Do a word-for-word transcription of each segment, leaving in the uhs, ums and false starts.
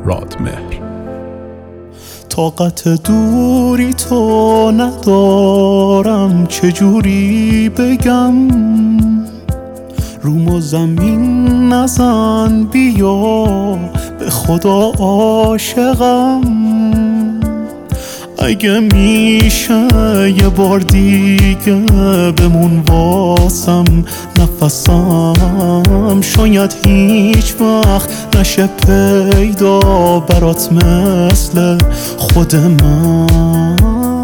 رادمهر. طاقت دوری تو ندارم، چجوری بگم؟ روم و زمین نزن، بیا به خدا عاشقم. اگه میشه یه بار دیگه بمون واسم نفسم، شاید هیچ وقت نشه پیدا برات مثل خود من.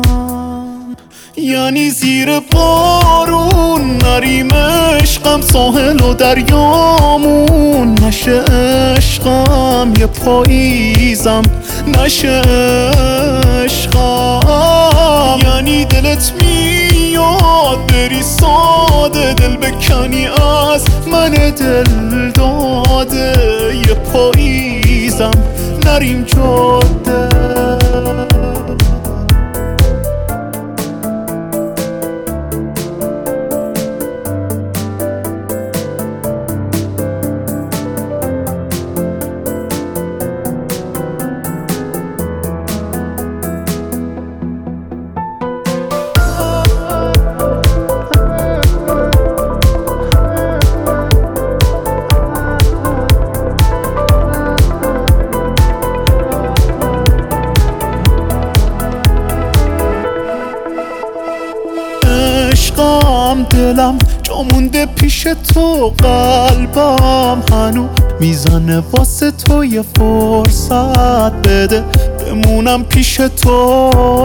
یعنی زیر بارون نریم عشقم، ساحل و دریامون نشه عشقم، یه پاییزم نشه عشقم. یعنی دلت میاد بری ساده، دل بکنی از من دل داده، یه پاییزم نریم جاده. عشقم دلم جا مونده پیش تو، قلبم هنو میزنه واسه تو، یه فرصت بده بمونم پیش تو.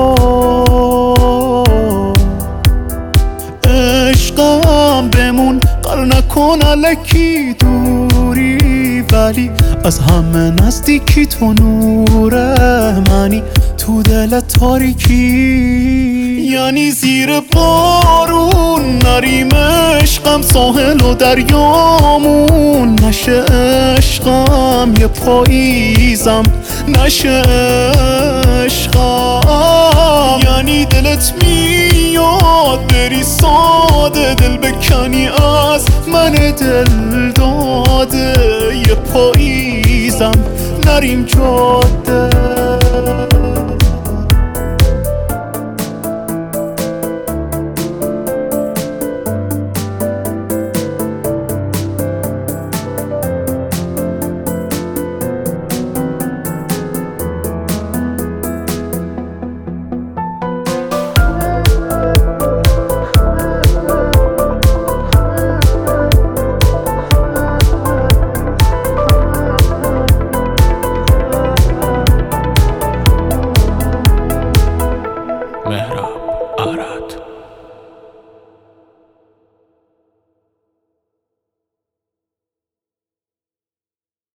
عشقم بمون قرار نکن الکی دوری، ولی از همه نزدیکی تو نوره منی تو دل تاریکی. یعنی زیر بارون نریم عشقم، ساحل و دریامون نشه عشقم، یه پاییزم نشه عشقم. یعنی دلت میاد بری ساده، دل بکنی از من دل داده، یه پاییزم نریم جاده.